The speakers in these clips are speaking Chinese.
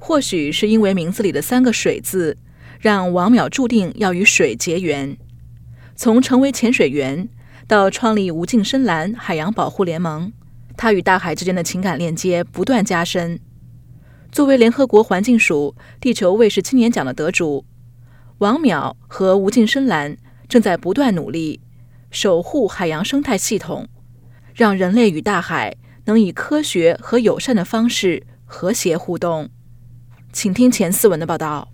或许是因为名字里的3个水字，让王淼注定要与水结缘。从成为潜水员到创立无尽深蓝海洋保护联盟，他与大海之间的情感链接不断加深。作为联合国环境署地球卫士青年奖的得主，王淼和无尽深蓝正在不断努力守护海洋生态系统，让人类与大海能以科学和友善的方式和谐互动。请听前4文的报道。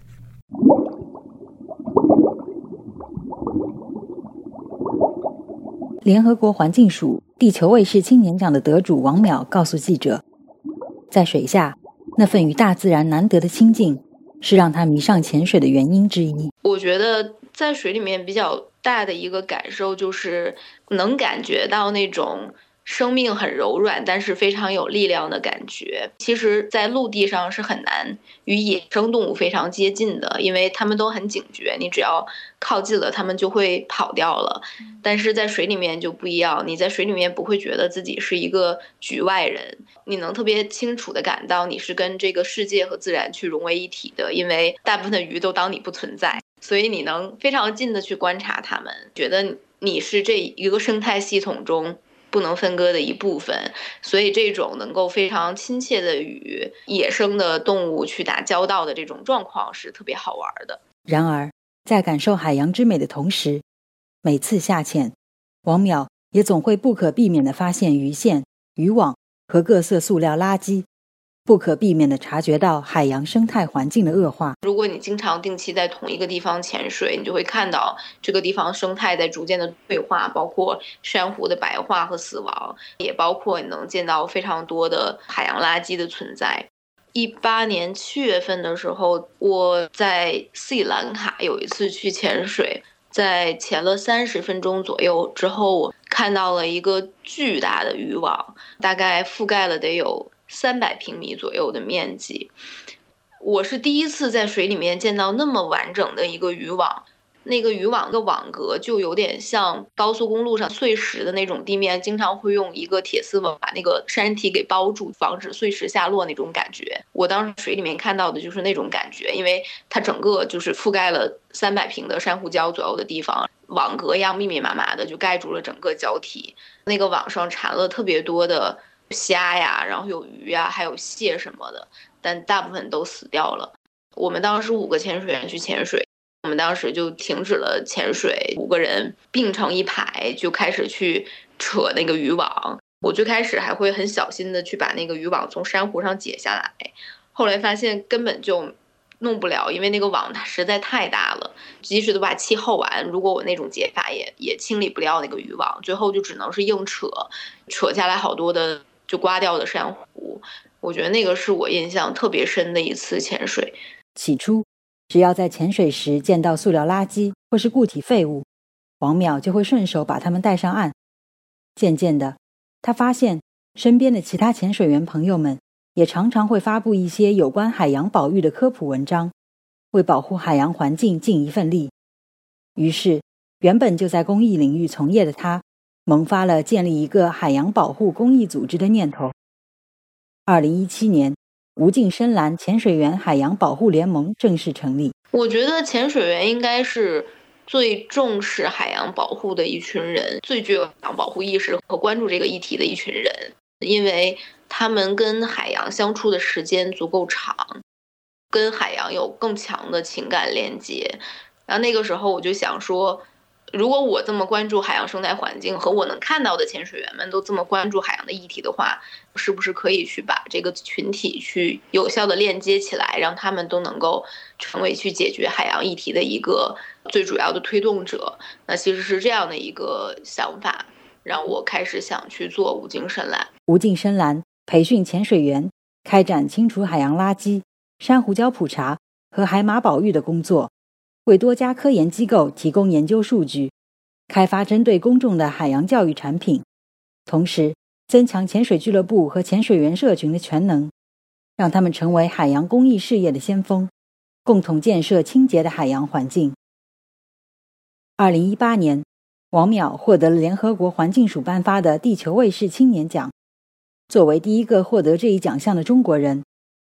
联合国环境署地球卫士青年奖的得主王淼告诉记者，在水下那份与大自然难得的亲近，是让他迷上潜水的原因之一。 我觉得在水里面比较大的一个感受就是能感觉到那种生命很柔软但是非常有力量的感觉。其实在陆地上是很难与野生动物非常接近的，因为它们都很警觉，你只要靠近了它们就会跑掉了。但是在水里面就不一样，你在水里面不会觉得自己是一个局外人，你能特别清楚地感到你是跟这个世界和自然去融为一体的，因为大部分的鱼都当你不存在，所以你能非常近的去观察它们，觉得你是这一个生态系统中不能分割的一部分，所以这种能够非常亲切的与野生的动物去打交道的这种状况是特别好玩的。 然而，在感受海洋之美的同时，每次下潜，王淼也总会不可避免地发现鱼线、渔网和各色塑料垃圾，不可避免地察觉到海洋生态环境的恶化。 如果你经常定期在同一个地方潜水，你就会看到这个地方生态在逐渐的退化，包括珊瑚的白化和死亡，也包括你能见到非常多的海洋垃圾的存在。18年7月份的时候，我在斯里兰卡有一次去潜水，在潜了30分钟左右之后，我看到了一个巨大的渔网，大概覆盖了得有300平米左右的面积。我是第一次在水里面见到那么完整的一个渔网，那个渔网的网格就有点像高速公路上碎石的那种地面，经常会用一个铁丝网把那个山体给包住，防止碎石下落那种感觉。我当时水里面看到的就是那种感觉，因为它整个就是覆盖了300平的珊瑚礁左右的地方，网格一样密密麻麻的就盖住了整个礁体。那个网上缠了特别多的虾呀，然后有鱼呀，还有蟹什么的，但大部分都死掉了。我们当时5个潜水员去潜水，我们当时就停止了潜水，5个人并成一排就开始去扯那个渔网。我最开始还会很小心的去把那个渔网从珊瑚上解下来，后来发现根本就弄不了，因为那个网它实在太大了，即使都把气耗完，如果我那种解法也清理不了那个渔网，最后就只能是硬扯下来好多的就刮掉的珊瑚。我觉得那个是我印象特别深的一次潜水。 起初，只要在潜水时见到塑料垃圾或是固体废物，王淼就会顺手把它们带上岸。渐渐的，他发现身边的其他潜水员朋友们也常常会发布一些有关海洋保育的科普文章，为保护海洋环境尽一份力。于是，原本就在公益领域从业的他，萌发了建立一个海洋保护公益组织的念头。2017年，无尽深蓝潜水员海洋保护联盟正式成立。 我觉得潜水员应该是最重视海洋保护的一群人，最具有海洋保护意识和关注这个议题的一群人，因为他们跟海洋相处的时间足够长，跟海洋有更强的情感连接。然后那个时候我就想说，如果我这么关注海洋生态环境，和我能看到的潜水员们都这么关注海洋的议题的话，是不是可以去把这个群体去有效的链接起来，让他们都能够成为去解决海洋议题的一个最主要的推动者。那其实是这样的一个想法，让我开始想去做无尽深蓝。 无尽深蓝培训潜水员，开展清除海洋垃圾、珊瑚礁普查和海马保育的工作，为多家科研机构提供研究数据，开发针对公众的海洋教育产品，同时增强潜水俱乐部和潜水员社群的全能，让他们成为海洋公益事业的先锋，共同建设清洁的海洋环境。2018年，王淼获得了联合国环境署颁发的地球卫士青年奖。作为第一个获得这一奖项的中国人，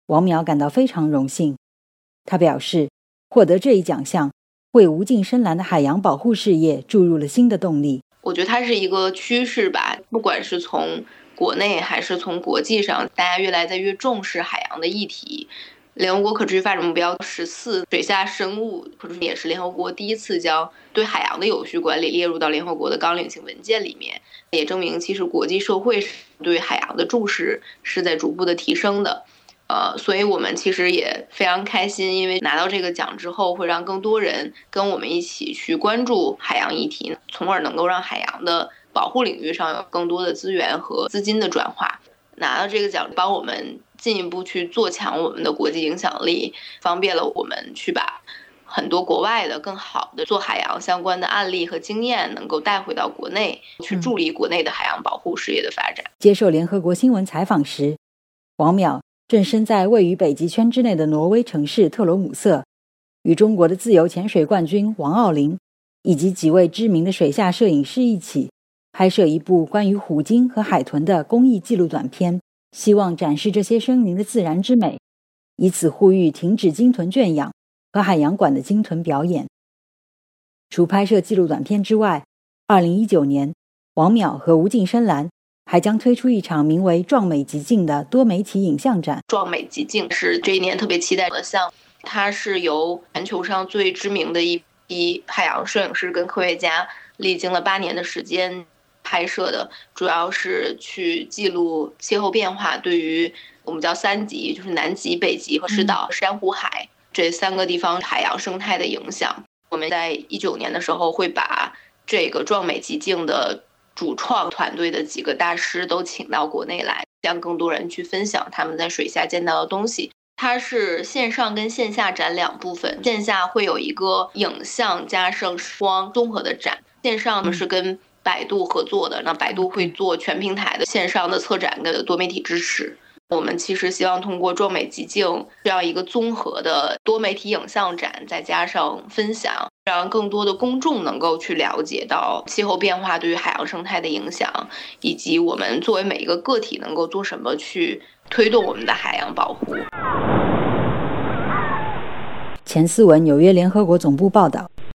王淼感到非常荣幸。他表示，获得这一奖项为无尽深蓝的海洋保护事业注入了新的动力。 我觉得它是一个趋势吧，不管是从国内还是从国际上，大家越来越重视海洋的议题。联合国可持续发展目标14水下生物也是联合国第一次将对海洋的有序管理列入到联合国的纲领性文件里面，也证明其实国际社会对海洋的重视是在逐步的提升的。所以我们其实也非常开心，因为拿到这个奖之后，会让更多人跟我们一起去关注海洋议题，从而能够让海洋的保护领域上有更多的资源和资金的转化。拿到这个奖，帮我们进一步去做强我们的国际影响力，方便了我们去把很多国外的更好的做海洋相关的案例和经验能够带回到国内，去助力国内的海洋保护事业的发展。 接受联合国新闻采访时，王淼正身在位于北极圈之内的挪威城市特罗姆瑟，与中国的自由潜水冠军王傲林以及几位知名的水下摄影师一起拍摄一部关于虎鲸和海豚的公益纪录短片，希望展示这些生灵的自然之美，以此呼吁停止鲸豚圈养和海洋馆的鲸豚表演。除拍摄纪录短片之外，2019年王淼和无尽深蓝还将推出一场名为“壮美极境”的多媒体影像展。 壮美极境是这一年特别期待的项目，它是由全球上最知名的一批海洋摄影师跟科学家历经了8年的时间拍摄的，主要是去记录气候变化对于我们叫3极，就是南极、北极和赤道、珊瑚海这3个地方海洋生态的影响。我们在19年的时候会把这个壮美极境的主创团队的几个大师都请到国内来，让更多人去分享他们在水下见到的东西。它是线上跟线下展2部分，线下会有一个影像加上光综合的展，线上是跟百度合作的，那百度会做全平台的线上的策展跟多媒体支持。我们其实希望通过壮美极境这样一个综合的多媒体影像展，再加上分享，让更多的公众能够去了解到气候变化对于海洋生态的影响，以及我们作为每一个个体能够做什么去推动我们的海洋保护。 前4文纽约联合国总部报道，